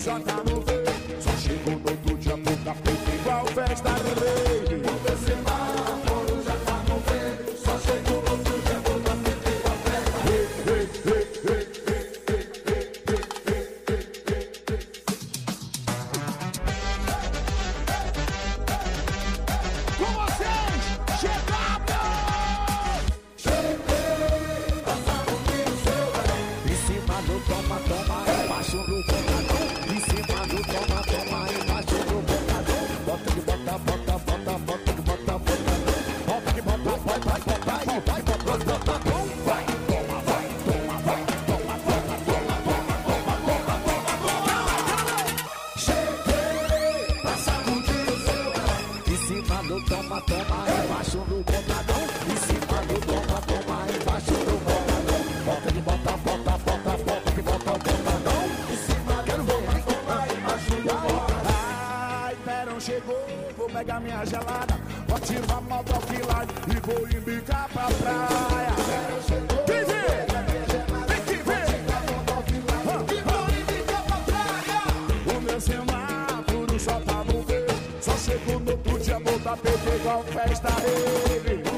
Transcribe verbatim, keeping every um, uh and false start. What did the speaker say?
já tá no ver. Só chegou no outro dia, pouca feita igual festa rave. O meu semáforo já tá no verde. Só chegou no outro dia, pouca feita igual festa rave. Com vocês, chegamos! Cheguei, passando no seu velho. Em cima do toma, toma, embaixo do botadão. Em cima do toma, toma, embaixo do botadão. Bota que bota, bota, bota, bota que bota, botadão. Bota que bota, bota, bota, vai, vai, bota, botadão. Vai, toma, vai, toma, vai, toma, toma, toma, toma, toma, toma, toma. Cheguei, passando no seu velho. Em cima do toma, toma, embaixo do botadão. Em cima do toma, toma, embaixo do botadão. Bota que bota, bota, bota, bota que bota, botadão. Em cima do toma, toma, embaixo do botadão. Ai, verão chegou, vou pegar minha gelada. Vou ativar moto offline e vou embicar pra praia. Verão chegou, Quem vê? pega minha gelada. Vem que vê. Ativar moto offline e vou embicar pra praia. O meu semáforo só tá no verde. Só chegou no outro dia, muda P T igual festa rave.